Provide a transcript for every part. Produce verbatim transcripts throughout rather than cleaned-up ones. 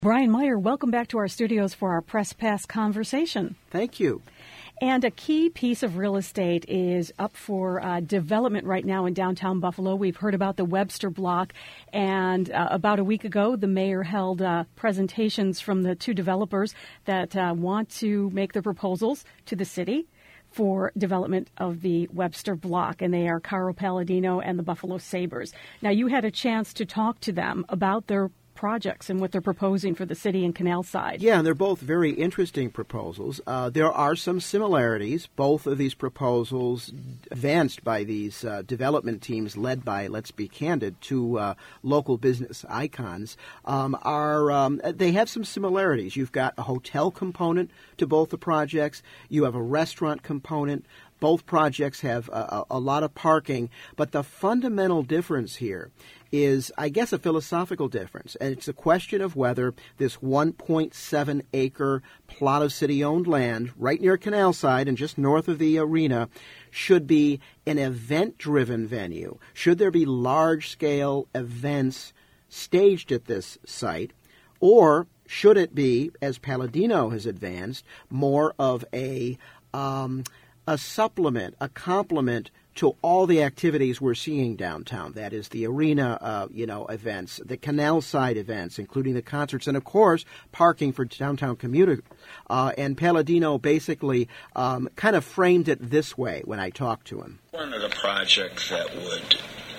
Brian Meyer, welcome back to our studios for our Press Pass conversation. Thank you. And a key piece of real estate is up for uh, development right now in downtown Buffalo. We've heard about the Webster Block, and uh, about a week ago, the mayor held uh, presentations from the two developers that uh, want to make their proposals to the city for development of the Webster Block, and they are Carl Palladino and the Buffalo Sabres. Now, you had a chance to talk to them about their projects and what they're proposing for the city and Canal Side. Yeah, and they're both very interesting proposals. Uh, there are some similarities. Both of these proposals advanced by these uh, development teams led by, let's be candid, two uh, local business icons, um, are um, they have some similarities. You've got a hotel component to both the projects. You have a restaurant component. Both projects have a, a, a lot of parking, but the fundamental difference here is, I guess, a philosophical difference. And it's a question of whether this one point seven acre plot of city-owned land right near Canal Side and just north of the arena should be an event-driven venue. Should there be large-scale events staged at this site? Or should it be, as Palladino has advanced, more of a um, a supplement, a complement to all the activities we're seeing downtown. That is the arena, uh, you know, events, the Canal Side events, including the concerts, and, of course, parking for downtown commuters. Uh, and Palladino basically um, kind of framed it this way when I talked to him. One of the projects that would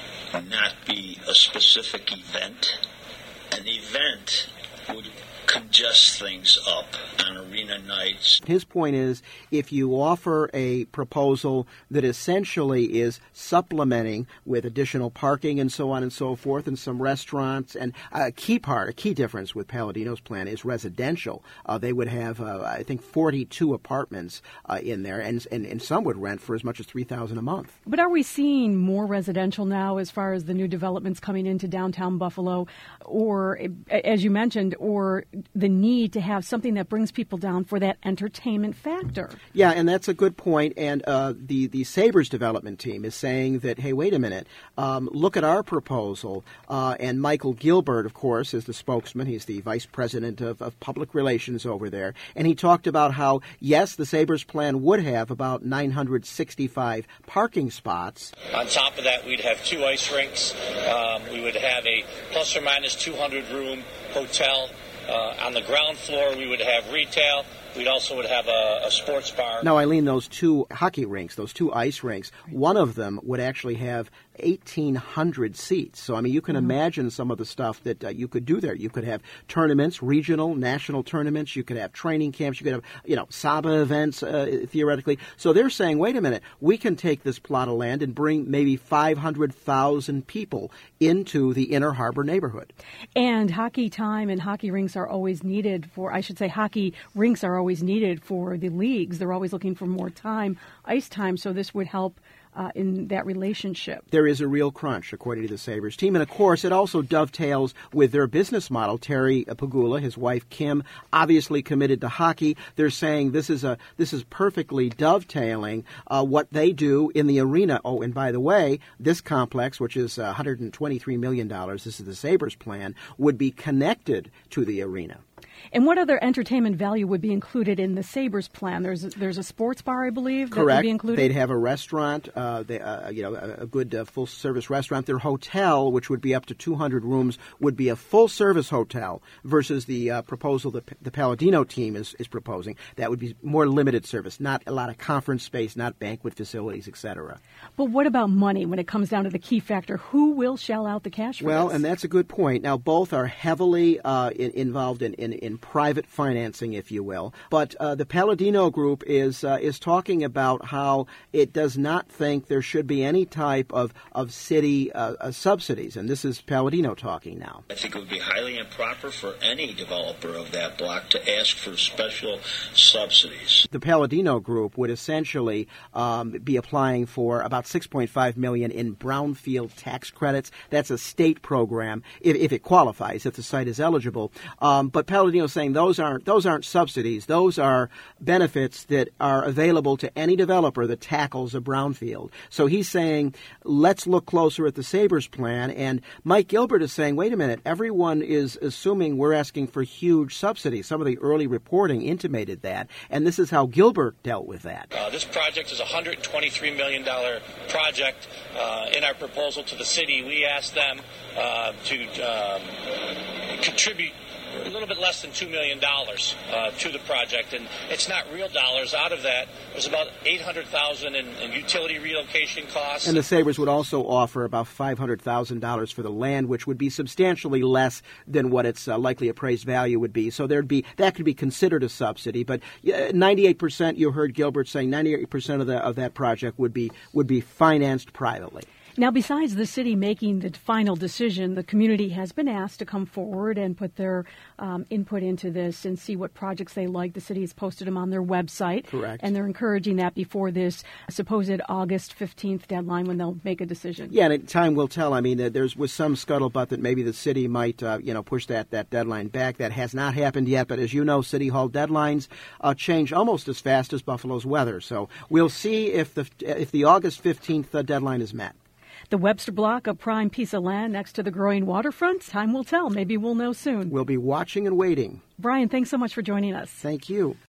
not be a specific event, an event would congest things up on arena nights. His point is, if you offer a proposal that essentially is supplementing with additional parking and so on and so forth and some restaurants, and a key part, a key difference with Palladino's plan is residential. Uh, they would have, uh, I think, forty-two apartments uh, in there, and, and and some would rent for as much as three thousand dollars a month. But are we seeing more residential now as far as the new developments coming into downtown Buffalo, or, as you mentioned, or the need to have something that brings people down for that entertainment factor? Yeah, and that's a good point. And uh, the, the Sabres development team is saying that, hey, wait a minute, um, look at our proposal. Uh, and Michael Gilbert, of course, is the spokesman. He's the vice president of, of public relations over there. And he talked about how, yes, the Sabres plan would have about nine hundred sixty-five parking spots. On top of that, we'd have two ice rinks. Um, we would have a plus or minus two hundred room hotel. Uh, on the ground floor, we would have retail. We'd also would have a, a sports bar. Now, Eileen, those two hockey rinks, those two ice rinks, one of them would actually have eighteen hundred seats. So, I mean, you can mm-hmm. imagine some of the stuff that uh, you could do there. You could have tournaments, regional, national tournaments. You could have training camps. You could have, you know, Saba events, uh, theoretically. So they're saying, wait a minute, we can take this plot of land and bring maybe five hundred thousand people into the Inner Harbor neighborhood. And hockey time and hockey rinks are always needed for, I should say, hockey rinks are always needed for the leagues. They're always looking for more time, ice time, so this would help Uh, in that relationship. There is a real crunch, according to the Sabres team. And, of course, it also dovetails with their business model. Terry Pagula, his wife Kim, obviously committed to hockey. They're saying this is a this is perfectly dovetailing uh, what they do in the arena. Oh, and by the way, this complex, which is one hundred twenty-three million dollars, this is the Sabres plan, would be connected to the arena. And what other entertainment value would be included in the Sabres plan? There's a, there's a sports bar, I believe, that Correct. would be included? They'd have a restaurant, uh, they, uh, you know, a, a good uh, full-service restaurant. Their hotel, which would be up to two hundred rooms, would be a full-service hotel versus the uh, proposal that P- the Palladino team is, is proposing. That would be more limited service, not a lot of conference space, not banquet facilities, et cetera. But what about money when it comes down to the key factor? Who will shell out the cash for well, this? and that's a good point. Now, both are heavily uh, in, involved in, in, in private financing, if you will. But uh, the Palladino Group is uh, is talking about how it does not think there should be any type of, of city uh, uh, subsidies. And this is Palladino talking now. I think it would be highly improper for any developer of that block to ask for special subsidies. The Palladino Group would essentially um, be applying for about six point five million dollars in brownfield tax credits. That's a state program, if, if it qualifies, if the site is eligible. Um, but Palladino know, saying those aren't those aren't subsidies. Those are benefits that are available to any developer that tackles a brownfield. So he's saying, let's look closer at the Sabres plan. And Mike Gilbert is saying, wait a minute, everyone is assuming we're asking for huge subsidies. Some of the early reporting intimated that, and this is how Gilbert dealt with that. Uh, this project is a one hundred twenty-three million dollars project. Uh, in our proposal to the city, we asked them uh, to um, contribute a little bit less than two million dollars uh, to the project, and it's not real dollars. Out of that, there's about eight hundred thousand dollars in, in utility relocation costs. And the Sabres would also offer about five hundred thousand dollars for the land, which would be substantially less than what its uh, likely appraised value would be. So there'd be that could be considered a subsidy. But uh, ninety-eight percent, you heard Gilbert saying, ninety-eight percent of the of that project would be would be financed privately. Now, besides the city making the final decision, the community has been asked to come forward and put their um, input into this and see what projects they like. The city has posted them on their website. Correct. And they're encouraging that before this supposed August fifteenth deadline when they'll make a decision. Yeah, and time will tell. I mean, uh, there's was some scuttlebutt that maybe the city might, uh, you know, push that, that deadline back. That has not happened yet. But as you know, City Hall deadlines uh, change almost as fast as Buffalo's weather. So we'll see if the if the August fifteenth uh, deadline is met. The Webster Block, a prime piece of land next to the growing waterfront. Time will tell. Maybe we'll know soon. We'll be watching and waiting. Brian, thanks so much for joining us. Thank you.